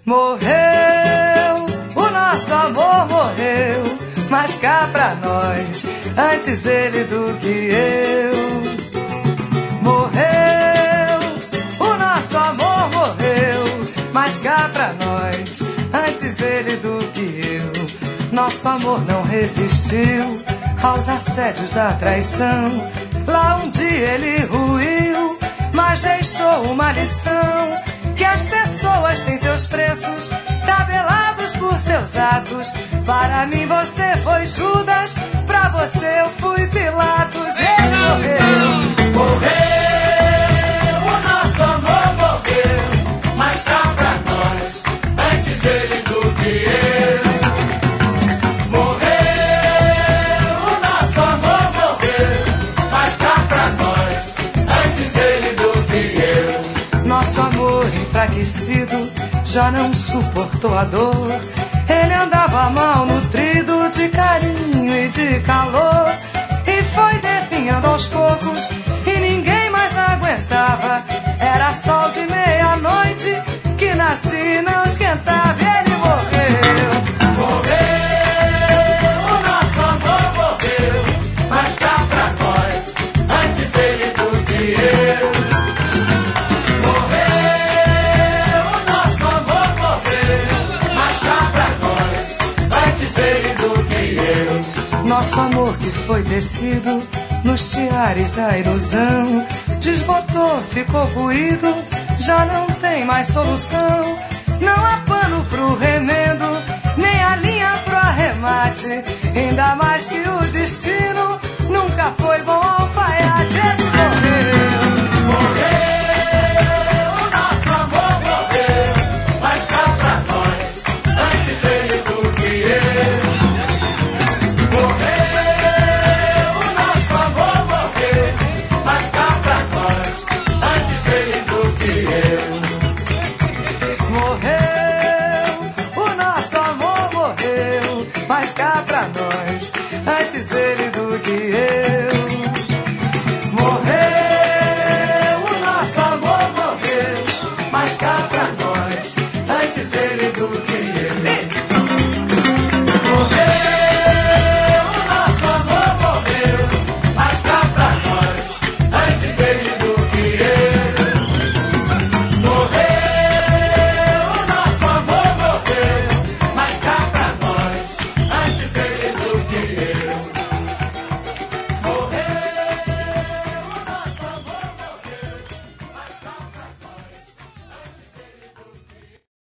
Morreu, o nosso amor morreu, mas cá pra nós, antes ele do que eu. Morreu, o nosso amor morreu, mas cá pra nós, antes ele do que eu. Nosso amor não resistiu aos assédios da traição. Lá um dia ele ruiu, mas deixou uma lição, que as pessoas têm seus preços tabelados por seus atos. Para mim você foi Judas, pra você eu fui Pilatos. Ele morreu, morreu, o nosso amor morreu, mas cá pra nós, antes ele do que eu. Morreu, o nosso amor morreu, mas cá pra nós, antes ele do que eu. Nosso amor enfraquecido já não suportou a dor. Ele andava mal nutrido de carinho e de calor, e foi definhando aos poucos e ninguém mais aguentava. Era sol de meia-noite que nascia e não esquentava. Ele morreu, morreu, o nosso amor morreu, mas cá pra nós, antes ele do que eu. nosso amor que foi tecido nos tiares da ilusão, desbotou, ficou ruído, já não tem mais solução. Não há pano pro remendo, nem a linha pro arremate, ainda mais que o destino nunca foi bom alfaiate. Ele morreu, morreu, o nosso amor morreu, mas cá pra nós, antes ele do que eu. Morreu, o nosso amor morreu, mas cá pra nós,